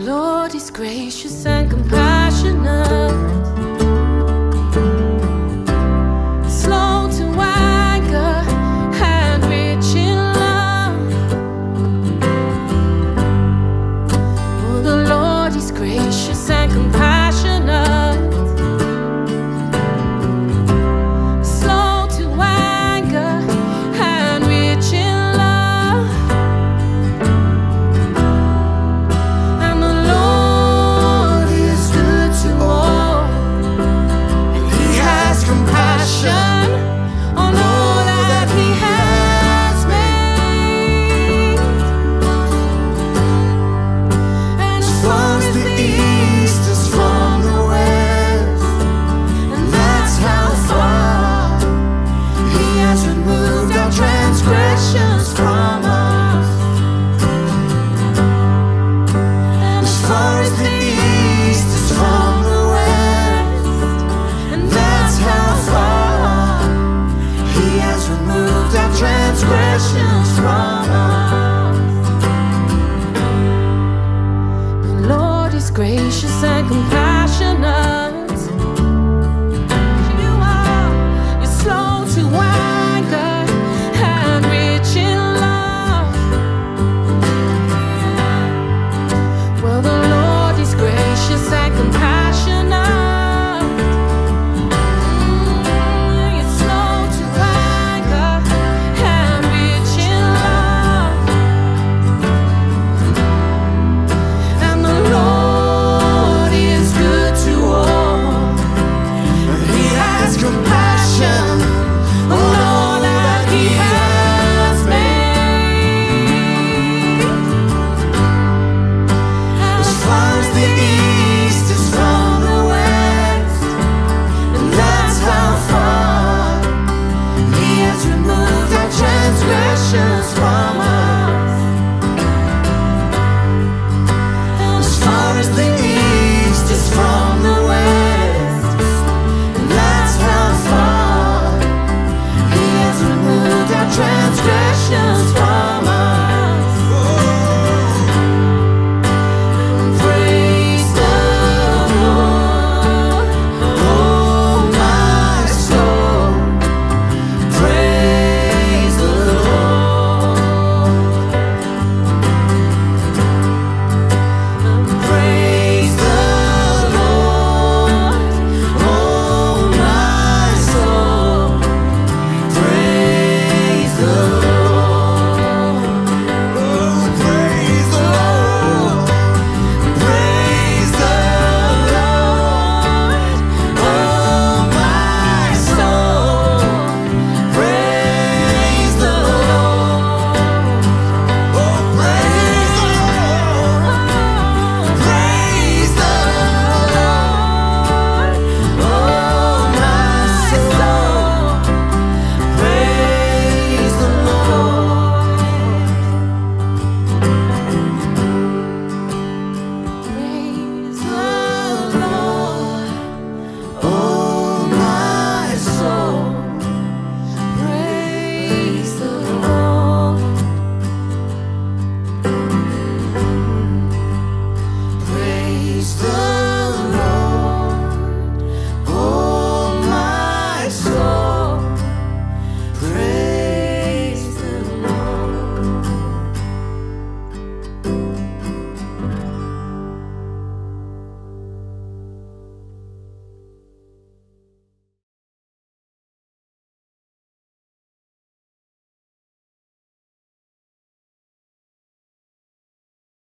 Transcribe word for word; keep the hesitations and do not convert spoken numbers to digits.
Lord is gracious and compassionate, slow to anger and rich in love. Oh, the Lord is gracious and compassionate, slow to anger and rich in love. And the Lord is good to all, and He has compassion on all that He has made. And as far as the east is from the west, and that's how far He has removed our transgressions from us. And as far as the east is from the west, and that's how far He has removed our transgressions from us. The Lord is gracious and compassionate,